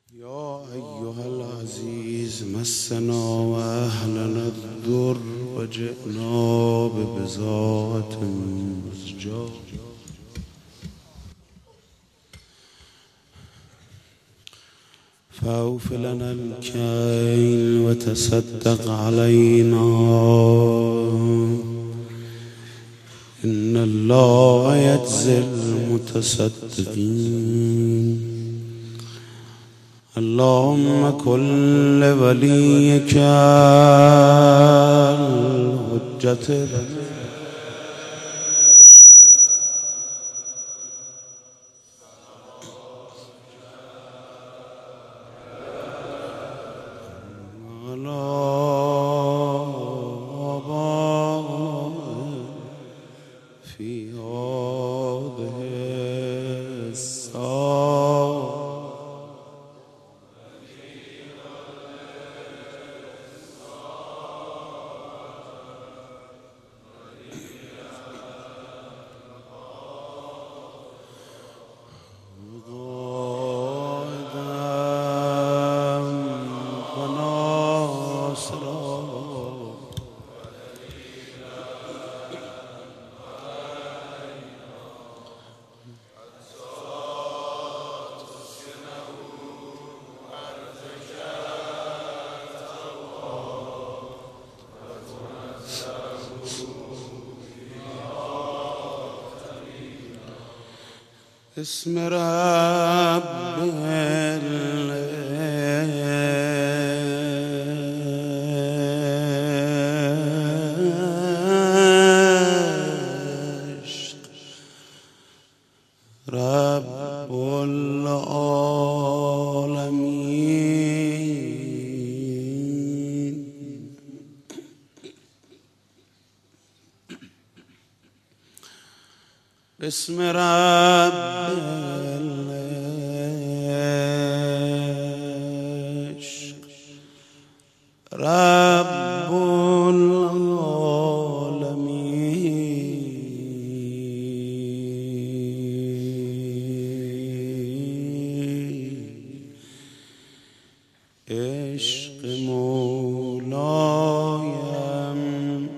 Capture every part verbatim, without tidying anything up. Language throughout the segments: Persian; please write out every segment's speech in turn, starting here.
يا أيها العزيز مسنا وأهلنا الضر وجئنا ببضاعة مزجاة فأوف لنا الكيل وتصدق علينا إن الله يجزي المتصدقين. اللهم كن لوليك الحجة في هذه الساعة اسم رب العشق رب العالمين. بسم رب العشق رب العالمين. عشق مولایم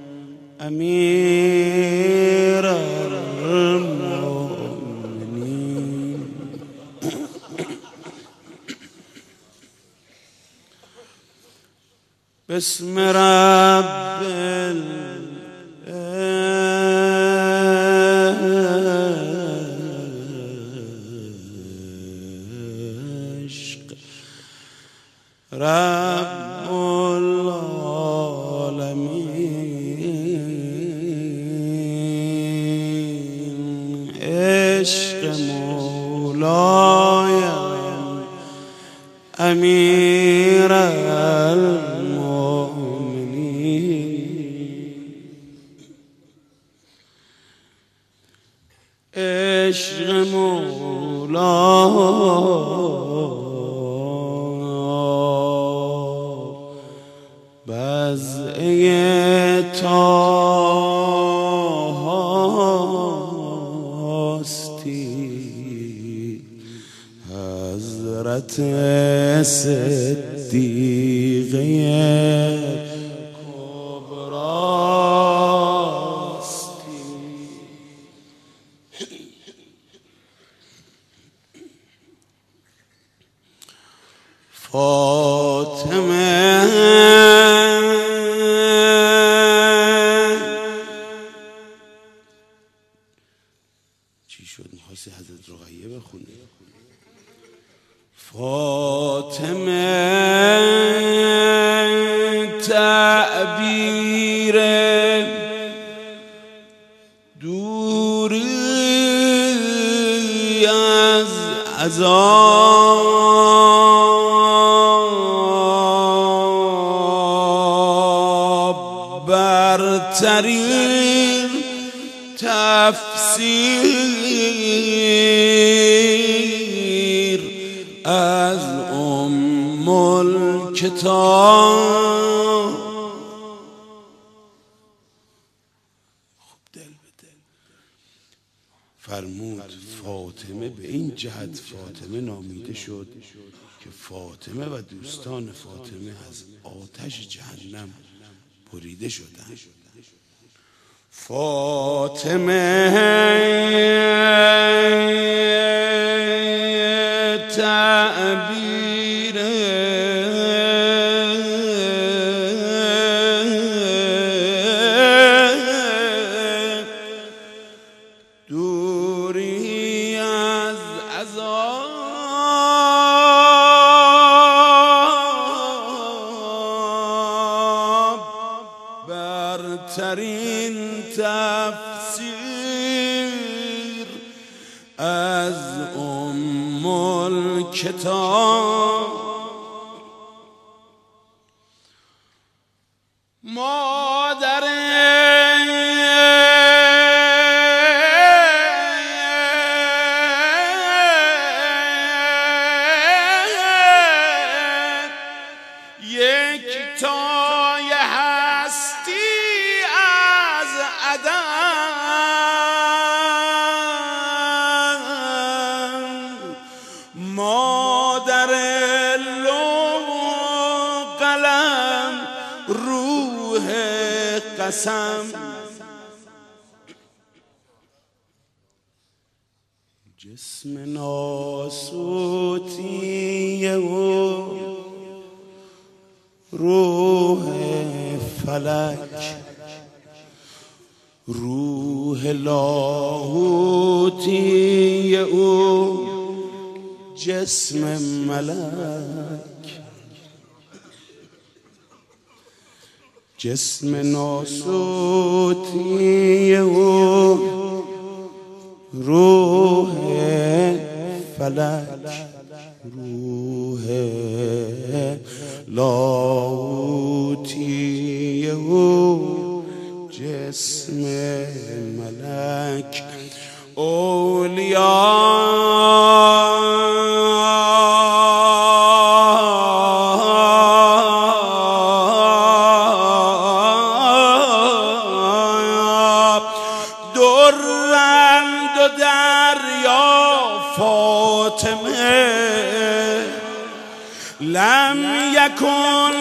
امیر المؤمنین. بسم رب العشق رب العالمين. عشق مولایم امیر عشق مولا بزعه طاهاستی حضرت صدیقه فاطمه چی شد؟ میخواستی حضرت رقیه بخونی؟ فاطمه تعبیر دوری از عذاب برترین تفسیر از ام الکتاب. خب دل به دل فرمود فاطمه به این جهت فاطمه نامیده شد که فاطمه و دوستان فاطمه از آتش جهنم بریده شدند. فاطمه تعبیر دوری از عذاب برترین تفسیر از ام الکتاب. مادر یک تای هستی از عدم، مادر لوح قلم روح قسم. جسم ناسوتیه و روح فلک، روح لاهوتی او جسم ملک. جسم ناسوتی او روح فلک، روح لاهوتی او جسم ملک. اولیاء درند و دریا فاطمه، لم یکن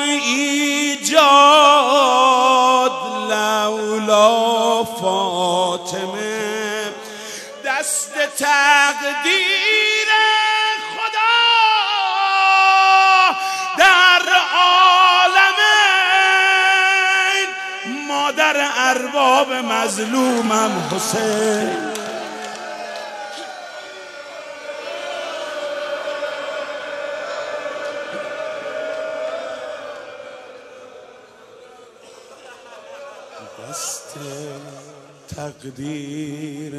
ایجاد لولا فاطمه. دست تقدیر خدا در عالمین، مادر ارباب مظلومم حسین. دست تقدیر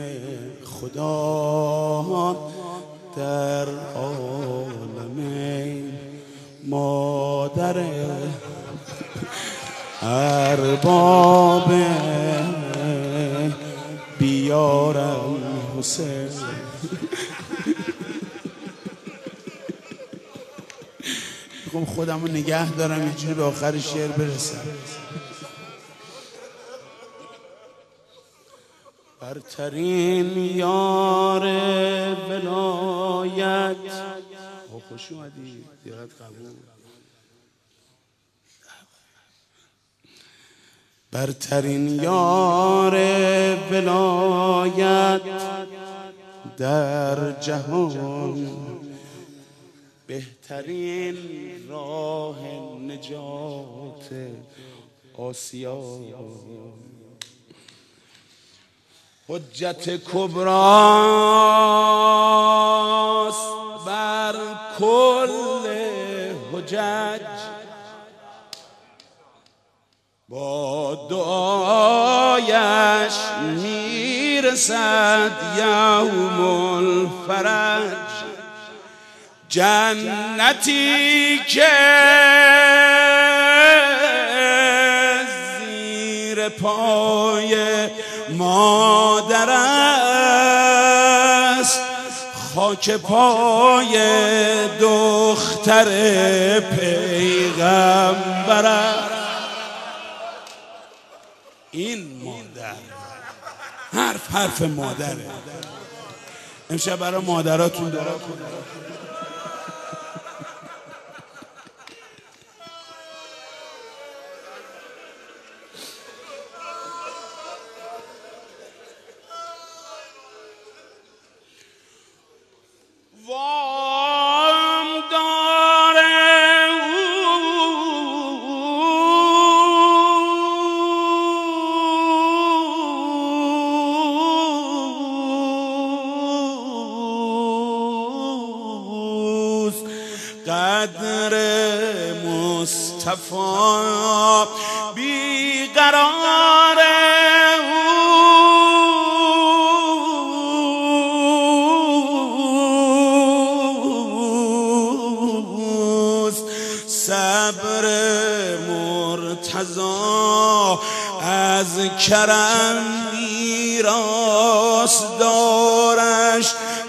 خدا در عالمین، مادر ارباب بیارم حسین. میخوام خودمو نگه دارم اینجوری به آخر شعر برسم. برترین یار ولایت، خوش اومدی، زیارت قبول. برترین یار ولایت در جهان، بهترین راه نجات آسیا. حجت کبراست بر کل حجج، با دعایش میرسد یوم الفرج. جنتی که زیر پای مادر است، خاک پای دختر پیغمبر است. این مادر حرف حرف مادره. امشب برای مادراتون دعا کنید. قدر مصطفی بیقرار اوست، صبر مرتضی از کرم میراث دارش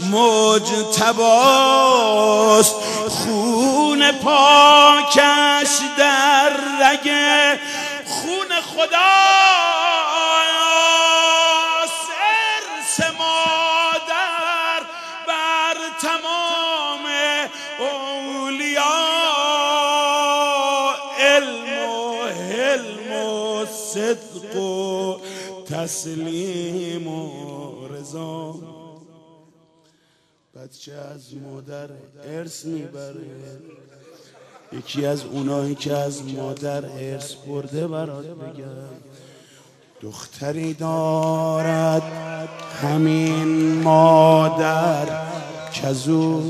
مجتباست، خون پاکش در رگ خون خداست، ارث مادر بر تمام اولیا، علم و حلم و صدق و تسلیم و رضا. بچه از مادر ارث میبره، یکی از اونایی که از مادر ارث برده برات بگم. دختری دارد همین مادر که ازو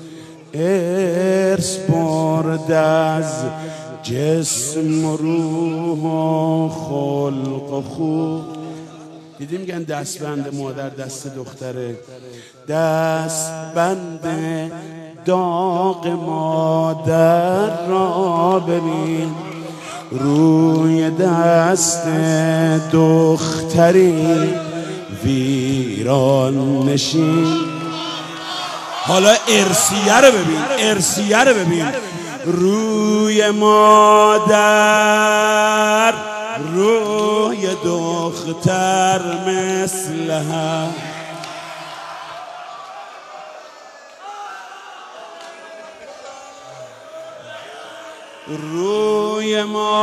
ارث برده، از جسم و روح و خلق و خو. دیدی میگن دستبند مادر دست دختره، دستبند داغ مادر را ببین روی دست دختری ویران نشین. حالا ارثیه رو ببین، ارثیه رو ببین روی مادر، روی دختر مثل هم. روی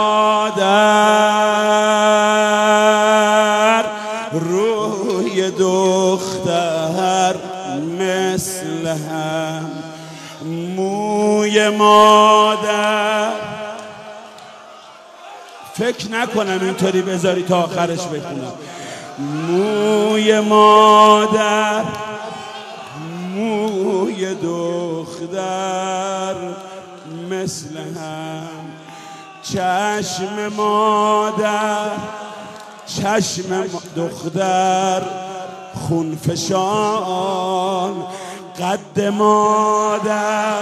مادر، روی دختر مثل هم. موی مادر فکر نکنم اینطوری بذاری تا آخرش بخونم. موی مادر، موی دختر مثل هم. چشم مادر، چشم دختر خونفشان، قد مادر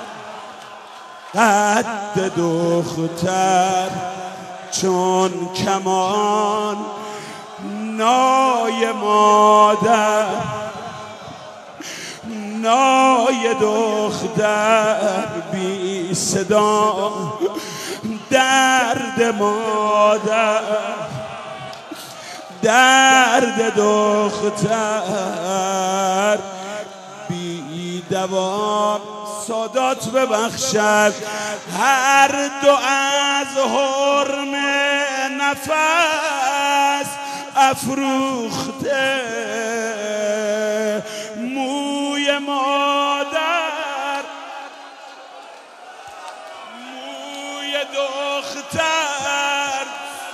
قد دختر چون کمان. نای مادر، نای دختر بی صدا. درد مادر، درد دختر بی دوا. سادات ببخشد هر دو از حرم نفس افروخته. موی مادر، موی دختر.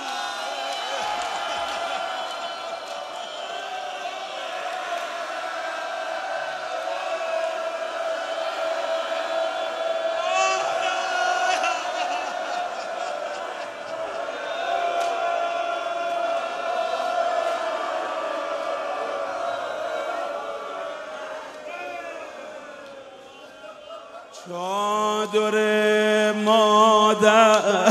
چادر مادر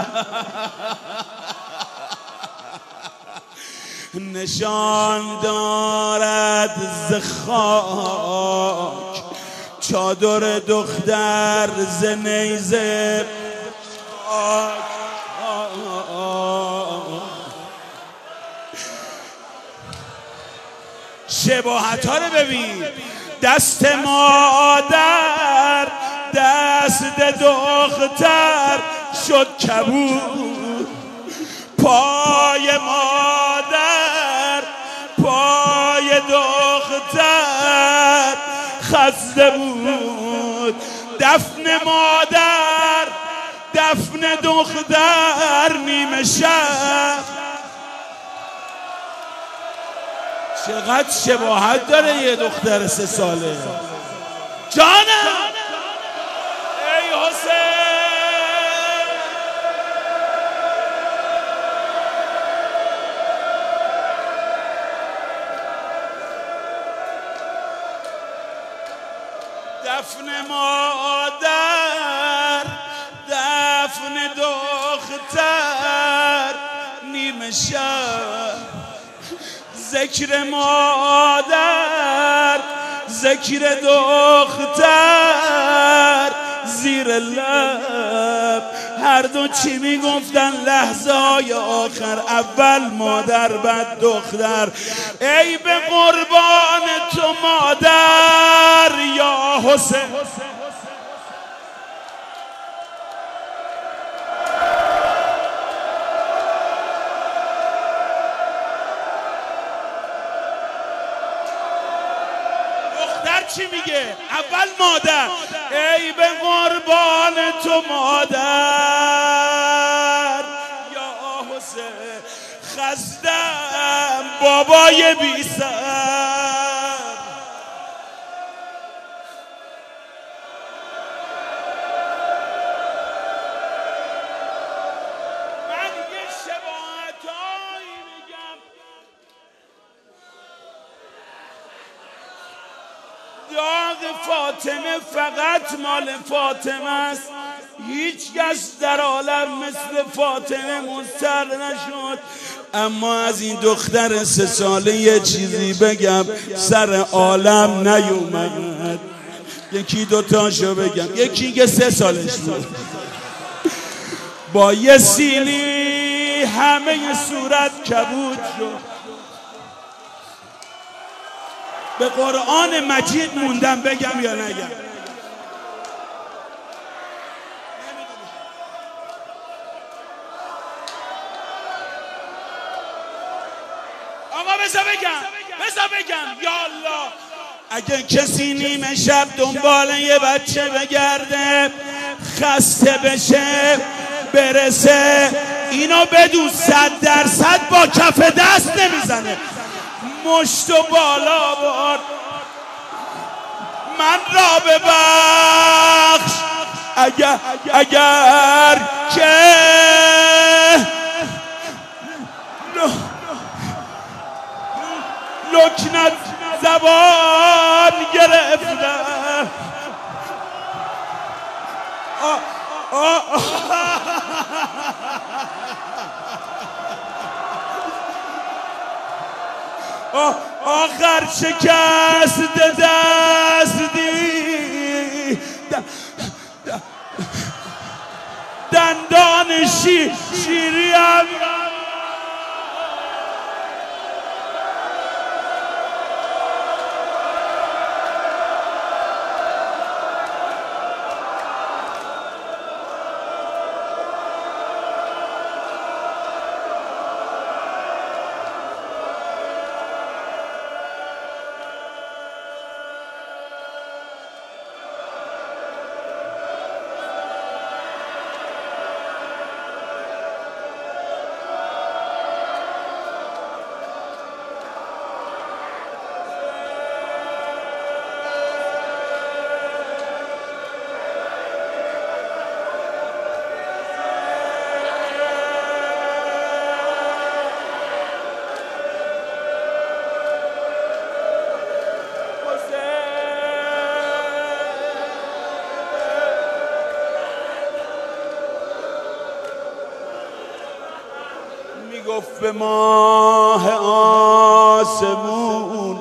نشان دارد ز خاک، چادر دختر ز نیزه خاک. شباهت ها رو ببین. دست مادر دست دختر شد کبود، پای مادر پای دختر خسته بود. دفن مادر دفن دختر نیمه شب. چقدر شباهت داره یه دختر سه ساله. جانم ای حسین، دفن مادر دفن دختر نیمه شب. ذکر مادر ذکر دختر زیر لب. هر دو چی میگفتن لحظه های آخر؟ اول مادر بعد دختر. ای به قربان تو مادر یا حسین. چی میگه؟ اول مادر. ای به قربان تو مادر یا حسین، خستم بابای بی سر. من یه شباهتایی میگم. داغ فاطمه فقط مال فاطمه است. هیچ کس در عالم مثل فاطمه مضطر نشد. اما از این دختر سه ساله یه چیزی بگم، سر عالم نیومد. یکی دوتاشو بگم. یکی که سه سالش بود با یه سیلی همه صورت کبود شد. به قرآن مجید موندم بگم یا نگم؟ آقا بذار بگم بذار بگم یا الله. اگه کسی نیمه شب دنبال یه بچه بگرده خسته بشه برسه، اینو بدون صد درصد با کف دست نمیزنه، مشت و بالا بار. من را ببخش اگر اگر که لکنت زبان گرفتم. آخر شکست دستی دندان شی شیریم. گفت به ماه آسمون.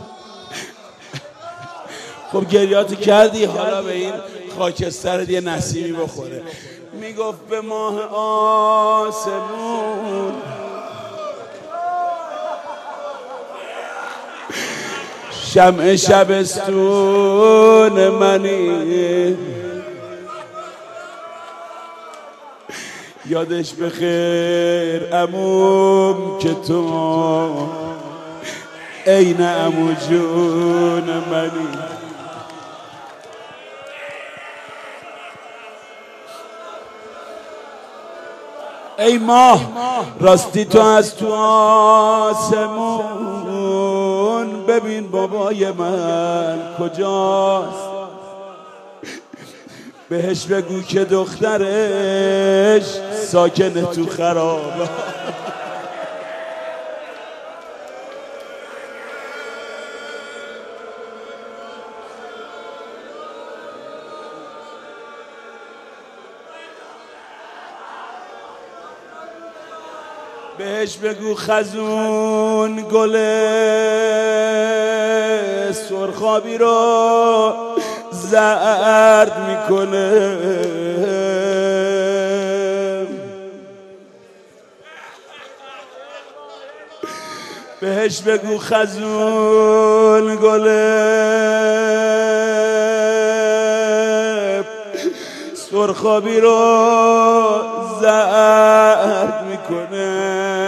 خب گریاتو کردی، حالا به این خاکستر یه نسیمی بخوره. میگفت به ماه آسمون شمع شبستون منی، یادش بخیر عموم که تو عین عمو جون منی. ای ماه راستی تو از تو آسمون، ببین بابای من کجاست، بهش بگو که دخترش ساکنه تو خرابه. بهش بگو خزون گل سرخابی رو زرد میکنه، بهش بگو خزون گل سرخابی رو زرد میکنه.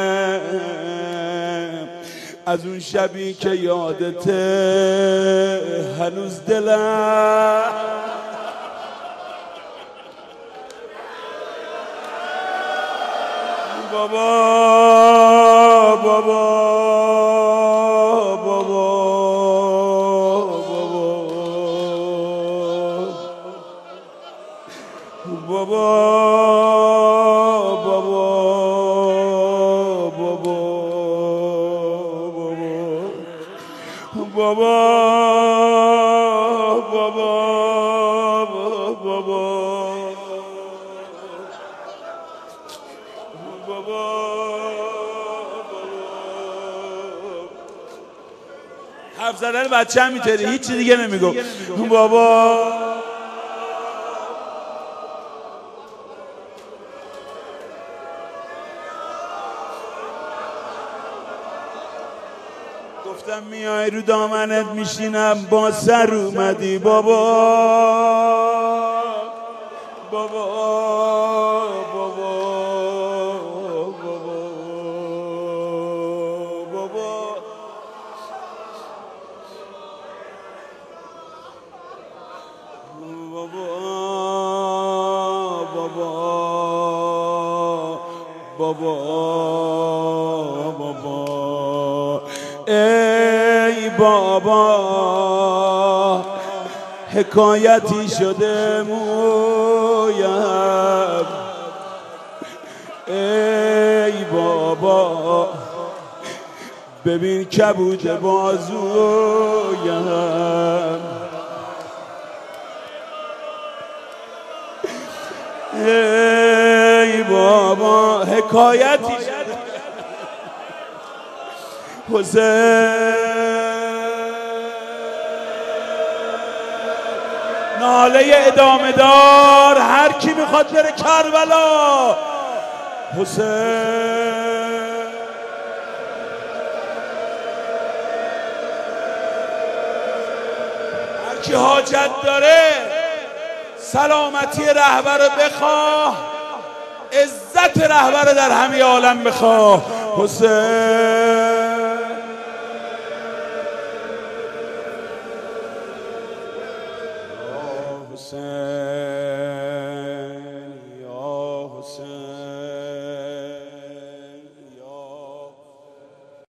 از اون شبی که یادته هنوز دلم بابا بابا بابا بابا بابا بابا بابا بابا بابا حرف زدن بچه هم میتری، هیچی دیگه نمیگو. بابا گفتم میای رو دامنت میشینم با سر اومدی بابا بابا بابا بابا بابا بابا بابا ای بابا حکایتی شده مویم، ای بابا ببین کبود بازویم، ای بابا حکایتی شده حسین. ناله ادامه دار هر کی میخواد بره کربلا. حسین هر کی حاجت داره سلامتی رهبر رو بخواه، عزت رهبر رو در همه عالم بخواه. حسین حسین یا حسین